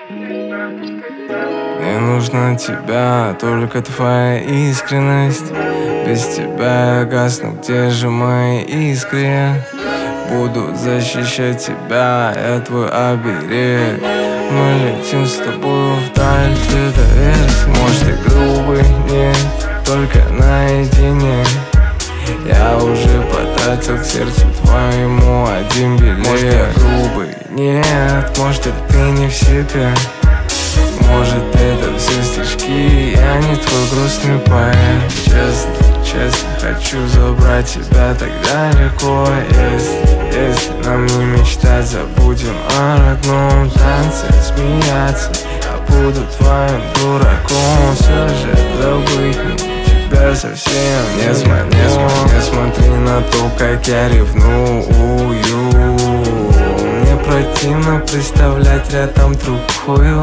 Мне нужна тебя, только твоя искренность. Без тебя я гасну, где же мои искры? Буду защищать тебя, я твой оберег. Мы летим с тобой вдаль, ты доверься. Может, ты грубый, нет, только наедине. Я уже потратил к сердцу твоему один билет. Может, я грубый, нет, может, это ты не в себе. Может, это все стишки, я не твой грустный поэт. Честно, честно, хочу забрать тебя так далеко. Если нам не мечтать, забудем о родном танце. Смеяться, я буду твоим дураком. Все же забыть тебя совсем не смотри на то, как я ревную. Мне противно представлять рядом другую.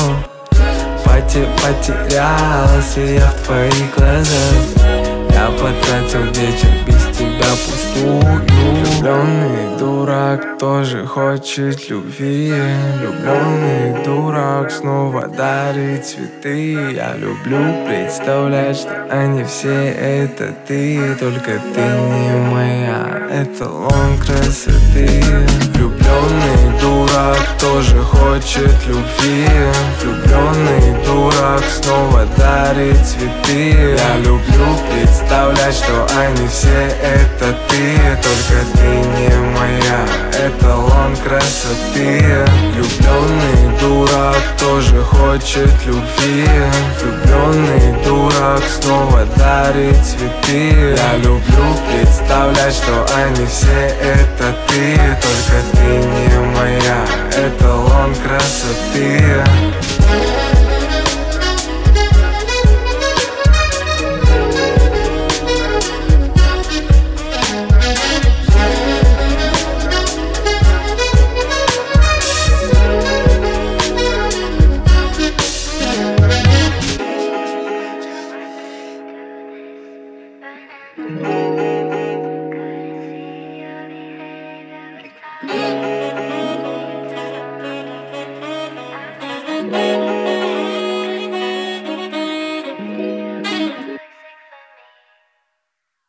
Потерялся я в твоих глазах. Я потратил вечер без тебя пустую. Влюбленный дурак тоже хочет любви. Влюбленный дурак снова дарит цветы. Я люблю представлять, что они все это ты. Только ты не моя, эталон красоты. Влюбленный дурак тоже хочет любви. Влюбленный дурак снова дарит цветы. Я люблю представлять, что они все это ты. Только ты не моя, эталон красоты. Влюбленный дурак тоже хочет любви. Влюбленный дурак снова дарит цветы. Я люблю представлять, что они все это ты. Только ты не моя, эталон красоты.